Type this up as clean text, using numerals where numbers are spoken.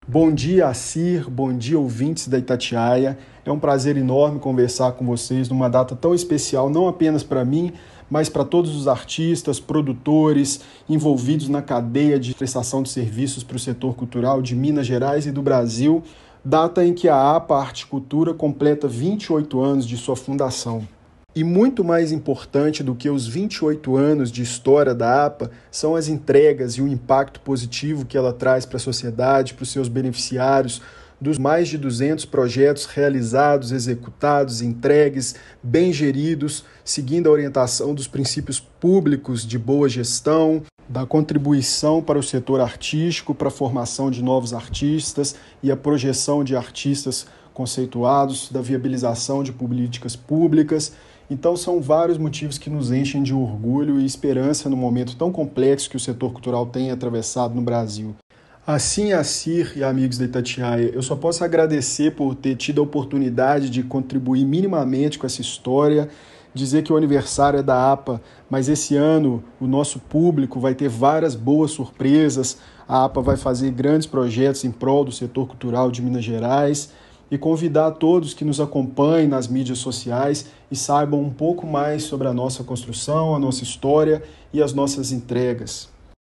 Bom dia, Assir, bom dia, ouvintes da Itatiaia. É um prazer enorme conversar com vocês numa data tão especial, não apenas para mim, mas para todos os artistas, produtores envolvidos na cadeia de prestação de serviços para o setor cultural de Minas Gerais e do Brasil, data em que a APA Arte e Cultura completa 28 anos de sua fundação. E muito mais importante do que os 28 anos de história da APA são as entregas e o impacto positivo que ela traz para a sociedade, para os seus beneficiários, dos mais de 200 projetos realizados, executados, entregues, bem geridos, seguindo a orientação dos princípios públicos de boa gestão, da contribuição para o setor artístico, para a formação de novos artistas e a projeção de artistas conceituados, da viabilização de políticas públicas. Então são vários motivos que nos enchem de orgulho e esperança no momento tão complexo que o setor cultural tem atravessado no Brasil. Assim, Assir e amigos da Itatiaia, eu só posso agradecer por ter tido a oportunidade de contribuir minimamente com essa história, dizer que o aniversário é da APA, mas esse ano o nosso público vai ter várias boas surpresas, a APA vai fazer grandes projetos em prol do setor cultural de Minas Gerais, e convidar a todos que nos acompanhem nas mídias sociais e saibam um pouco mais sobre a nossa construção, a nossa história e as nossas entregas.